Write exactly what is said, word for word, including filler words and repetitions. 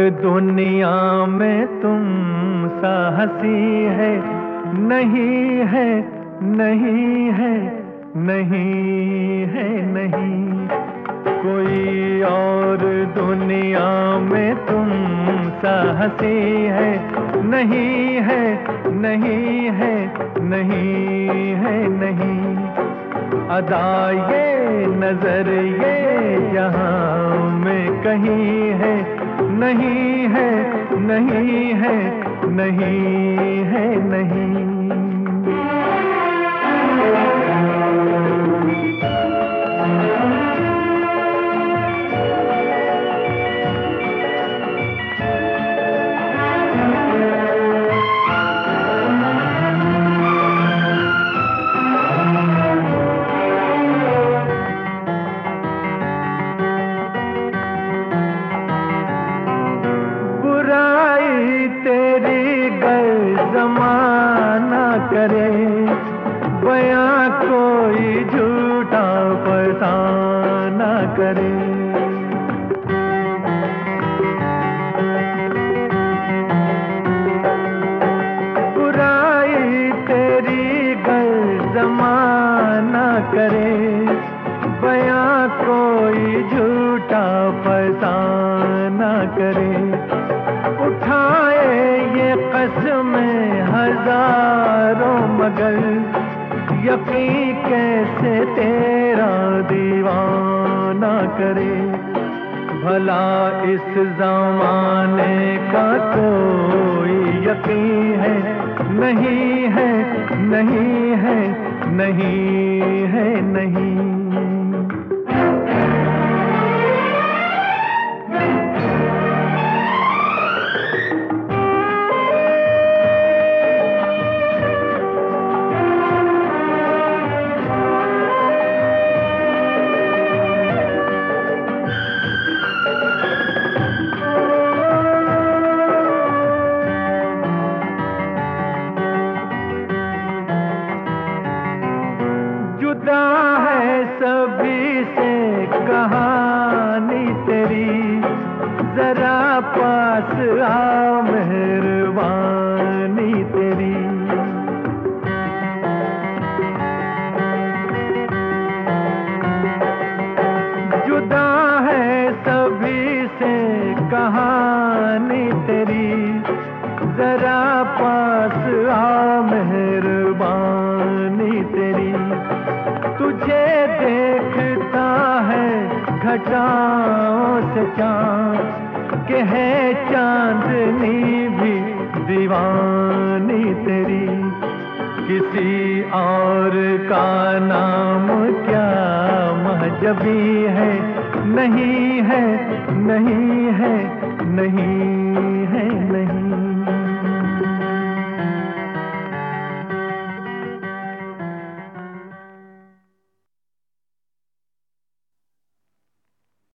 दुनिया में तुम सा हंसी है नहीं है, नहीं है, नहीं है, नहीं। कोई और दुनिया में तुम सा हंसी है नहीं है, नहीं है, नहीं है, नहीं। अदा ये नजर ये जहां में कहीं है नहीं है, नहीं है, नहीं है, नहीं। तेरी गर जमाना करे, बयां कोई झूठा फसाना करे। बुराई तेरी गर जमाना करे, बयां कोई झूठा फसाना करे। उठाए ये कसमें हजारों मगर यकीन कैसे तेरा दीवाना करे। भला इस जमाने का कोई यकीन है नहीं है, नहीं है, नहीं है, नहीं। जुदा है सभी से कहानी तेरी, जरा पास आ मेहरबानी तेरी। जुदा है सभी से कहानी तेरी, जरा पास आ मेहरबानी तेरी। तुझे देखता है घटाओं से चांद, के है चांदनी भी दीवानी तेरी। किसी और का नाम क्या महजबी है नहीं है, नहीं है, नहीं है, नहीं।